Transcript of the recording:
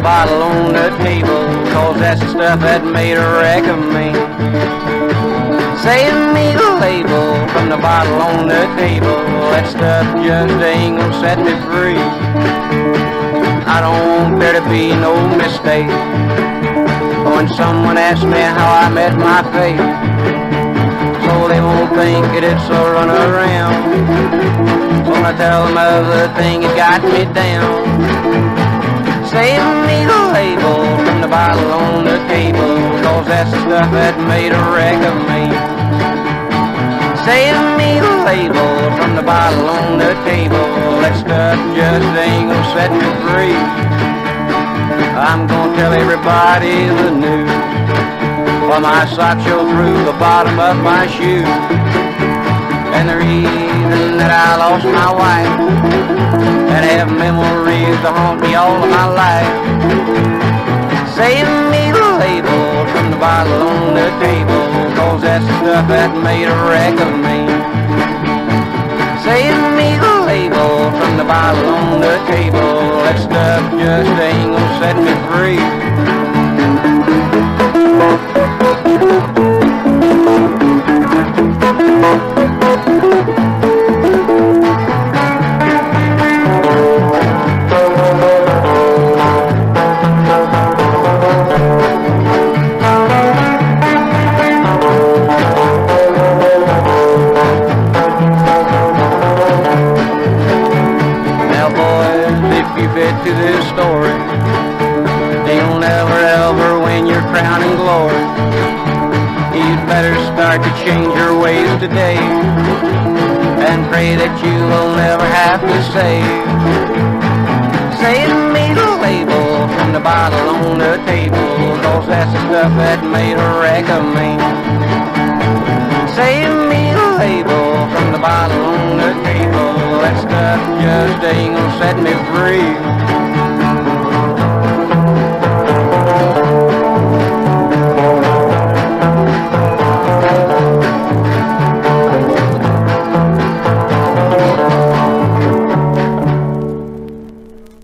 bottle on the table, 'cause that's the stuff that made a wreck of me. Save me the label from the bottle on the table, that stuff just ain't gonna set me free. I don't want there to be no mistake when someone asks me how I met my fate, so they won't think that it's a runaround. When I tell them of the thing that got me down. Save me the label from the bottle on the table, 'cause that's the stuff that made a wreck of me. Save me the label from the bottle on the table, that stuff just ain't gonna set me free. I'm gonna tell everybody the news, while my socks show through the bottom of my shoe. And the reason that I lost my wife, and have memories to haunt me all of my life. Save me the label from the bottle on the table, 'cause that's the stuff that made a wreck of me. Save me the label from the bottle on the table, that stuff just ain't gonna set me free. To this story, you'll never ever win your crown and glory. You'd better start to change your ways today, and pray that you will never have to save. Save me the label from the bottle on the table, 'cause that's the stuff that made a wreck of me. Save me the label from the bottle on the table, that stuff just ain't gonna set me